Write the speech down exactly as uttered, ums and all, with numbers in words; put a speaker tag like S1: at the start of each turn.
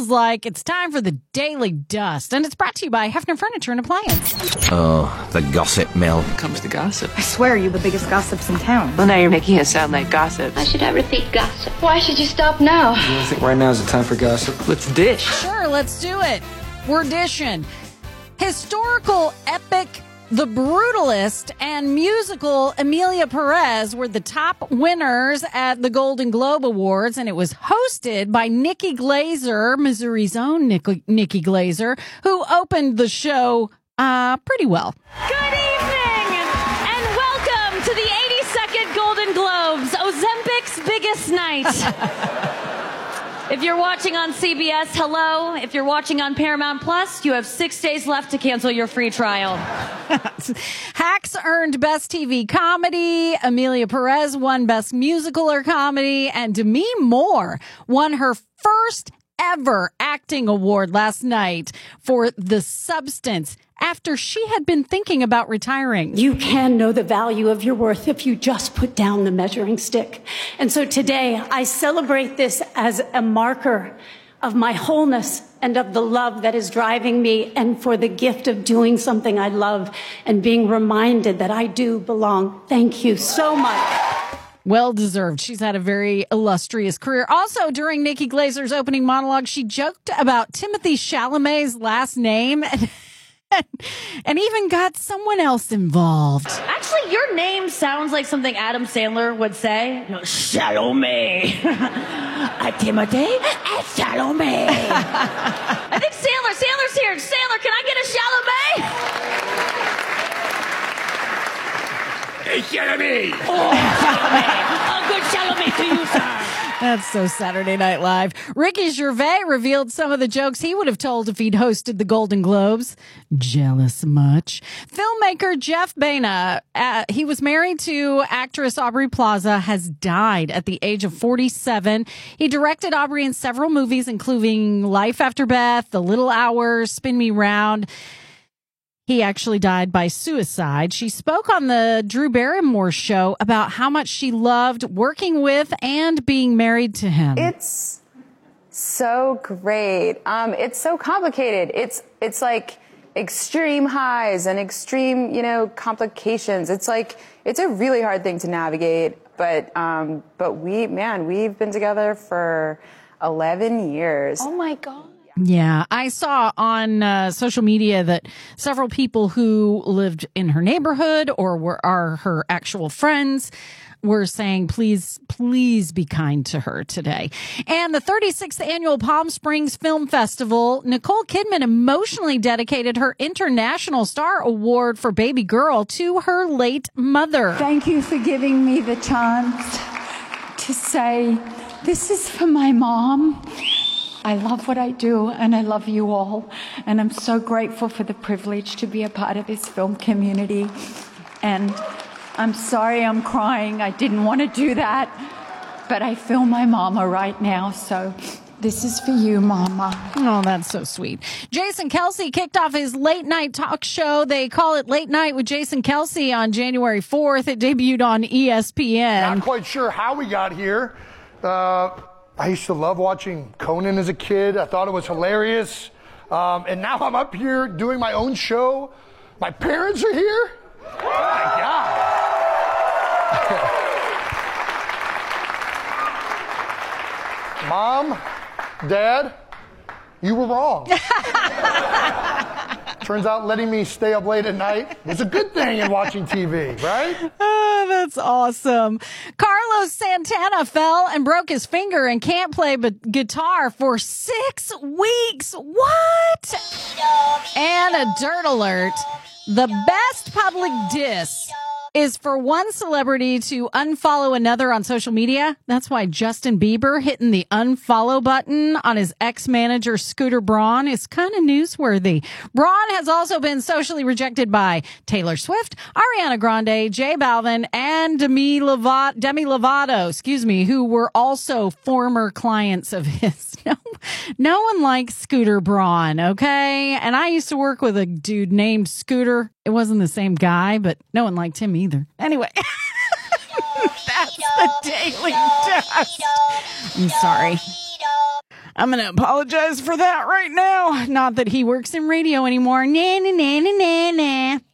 S1: feels like it's time for the Daily Dust, and it's brought to you by Hefner Furniture and Appliance.
S2: Oh, the gossip mill.
S3: Here comes the gossip.
S4: I swear you're the biggest gossips in town.
S3: Well, now you're making it sound like gossip.
S5: Why should I repeat gossip? Why should you stop now?
S6: I think right now is the time for gossip.
S3: Let's dish.
S1: Sure, let's do it. We're dishing. Historical epic The Brutalist and musical Emilia Perez were the top winners at the Golden Globe Awards, and it was hosted by Nikki Glazer, Missouri's own Nikki, Nikki Glazer, who opened the show uh, pretty well.
S7: Good evening, and welcome to the eighty-second Golden Globes, Ozempic's biggest night. If you're watching on C B S, hello. If you're watching on Paramount Plus, you have six days left to cancel your free trial.
S1: Hacks earned Best T V Comedy. Emilia Perez won Best Musical or Comedy. And Demi Moore won her first ever acting award last night for The Substance after she had been thinking about retiring.
S8: You can know the value of your worth if you just put down the measuring stick. And so today I celebrate this as a marker of my wholeness and of the love that is driving me, and for the gift of doing something I love and being reminded that I do belong. Thank you so much.
S1: Well deserved. She's had a very illustrious career. Also, during Nikki Glazer's opening monologue, she joked about Timothy Chalamet's last name and, and even got someone else involved.
S7: Actually, your name sounds like something Adam Sandler would say. No, Chalamet. A Timothy and Chalamet. I think Sandler, Sandler's here. Sandler, can I get a Chalamet?
S9: Hey, Chalamet!
S7: Oh, Chalamet! A good Chalamet to you, sir!
S1: That's so Saturday Night Live. Ricky Gervais revealed some of the jokes he would have told if he'd hosted the Golden Globes. Jealous much? Filmmaker Jeff Baena, uh, he was married to actress Aubrey Plaza, has died at the age of forty-seven. He directed Aubrey in several movies, including Life After Beth, The Little Hours, Spin Me Round. He actually died by suicide. She spoke on the Drew Barrymore show about how much she loved working with and being married to him.
S10: It's so great. Um, it's so complicated. It's it's like extreme highs and extreme, you know, complications. It's like it's a really hard thing to navigate. But um, but we, man, we've been together for eleven years.
S7: Oh my God.
S1: Yeah, I saw on uh, social media that several people who lived in her neighborhood or were are her actual friends were saying, please, please be kind to her today. And the thirty-sixth annual Palm Springs Film Festival, Nicole Kidman emotionally dedicated her International Star Award for Baby Girl to her late mother.
S11: Thank you for giving me the chance to say, this is for my mom. I love what I do, and I love you all. And I'm so grateful for the privilege to be a part of this film community. And I'm sorry I'm crying. I didn't want to do that. But I feel my mama right now, so this is for you, Mama.
S1: Oh, that's so sweet. Jason Kelce kicked off his late night talk show. They call it Late Night with Jason Kelce on January fourth. It debuted on E S P N.
S12: Not quite sure how we got here. Uh... I used to love watching Conan as a kid. I thought it was hilarious. Um, and now I'm up here doing my own show. My parents are here. Oh, my God. Mom, Dad, you were wrong. Turns out letting me stay up late at night was a good thing in watching T V, right?
S1: Oh, that's awesome. Carlos Santana fell and broke his finger and can't play b- guitar for six weeks. What? And a dirt alert. The best public diss is for one celebrity to unfollow another on social media. That's why Justin Bieber hitting the unfollow button on his ex-manager Scooter Braun is kind of newsworthy. Braun has also been socially rejected by Taylor Swift, Ariana Grande, J Balvin, and Demi Lovato, Demi Lovato, excuse me, who were also former clients of his. No, no one likes Scooter Braun, okay? And I used to work with a dude named Scooter. It wasn't the same guy, but no one liked him either. Anyway, that's the Daily Dust. I'm sorry. I'm going to apologize for that right now. Not that he works in radio anymore. Nah, nah, nah, nah, nah, nah.